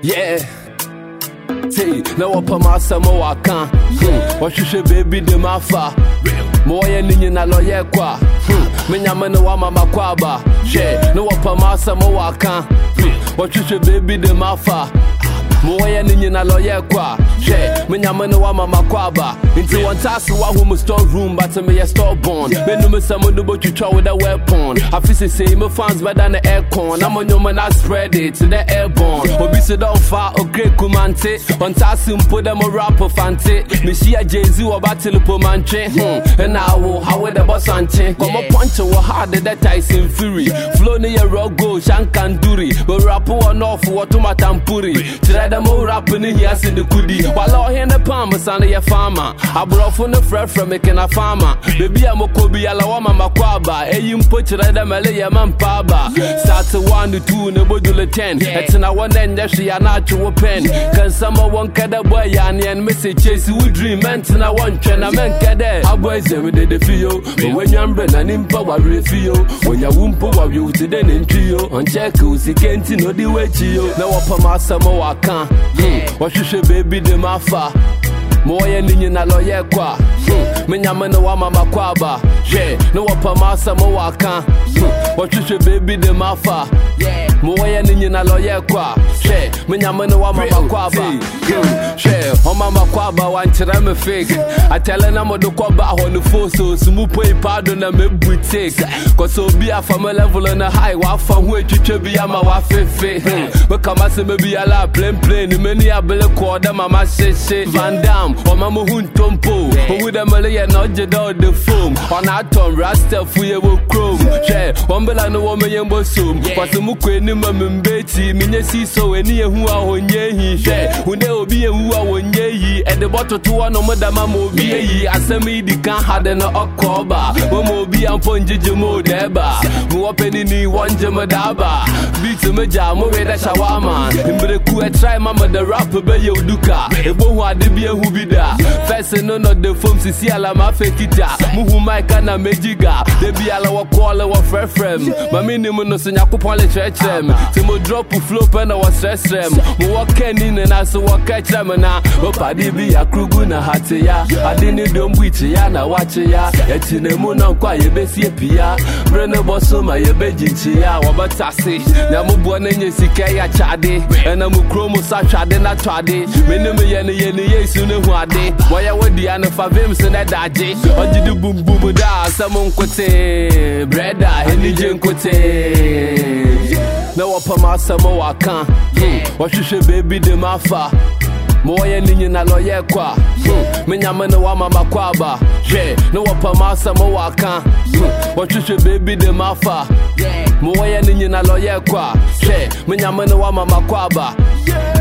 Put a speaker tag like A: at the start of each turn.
A: Yeah. Say, now up on my summer walk. What you should baby the mafa. More than na lawyer qua. Menyamana wama makwaba. Share, no up on my summer walk. What you should baby the mafa. More than na lawyer qua. Share, menyamana wama makwaba. Into one task, who store room, but to me a store born. When you miss someone about you try with a weapon. I feel the same fans better than the aircon. I'm on your man, I spread it to the airborne. Obisi don't far or great kumante. On task, put them a rapper fante. Me see a Jay-Z or battle po manche. And now, how would the boss ante? Come up punch or harder that Tyson Fury. Flow near rock go, Shankanduri. But rapper on off what to my tampuri. Try them all rapping in here in the kudi. While all here in the palm, son of your farmer. I brought from the friend from making a farmer. Baby, I'm a Kobe, Alawama Makwaba. A you put the Malaya Mampaba. Start to 1 to 2, no bodule 10. It's in a one end, she are not to open. Can someone cut a boy and message chase you dream, and I want Chen, I meant Kade. Our boys every day the feel. But when you're an impower refeel, when you won't power you to the intrio, on check who's he can't know the way to you. Now up on my summer, I can't. What you should baby the mafa. More than na lawyer qua. Menyamana wama makwaba. Yeah, no wapa masa mo waka. What you should baby the mafa. More than na lawyer qua. Yeah, menyamana wama makwaba. Yeah, oma makwaba one chirame fake. I tell her I'm do kwaba on the phone so smooth pay pardon na me boutique. Cause so be a from a level on a high wa from where you be ama wa fefe. But come as maybe a la plain many a bele quarter mama say Van Damme. Or mama hun tompo, with a Malay and not the foam. On our tom, Rasta, we will chrome. Share, one bella no woman and bosom. What's the Mukwe Nimam Betty, Minesi so any who are on ye, share, who there will be a who are on ye, and the bottle to one of Madame Mobi, as a me, the can had an Okoba, Mobi and Ponjimo Deba, who open in one Jamadaba, beat a major, Moeda Shawama, and Breku, try Mamma the rapper, Bayo Duka, a boa de be a who be there. First, none of the films is here, I'm a fake it. Muhu Maika na Mejiga, they be a lower call our friend frame. My minimum no Senyaku church them. Timo drop to flow pen our stress them. Mu walk in and I so walk catch them na. Opa di be a kruguna hatia. I didn't do ya na watch ya. Yet in the moon on kwa ye besi pia. Brenda Bosoma ye beji ya. Wabatasi. Yamu buane nye sike ya chade. And I'm a chromo sa chade na chade. Minimum ye soon who are they. Why I would the other for them so that day. Or did you boom boom da? Someone could say, Breda, any junk could say. No up on my summer walk. What you should baby the mafa. More than na lawyer qua. Menyamana wama makwaba. Yeah, no up on my summer walk. What you should baby the mafa. More than na lawyer qua. Yeah, menyamana wama makwaba.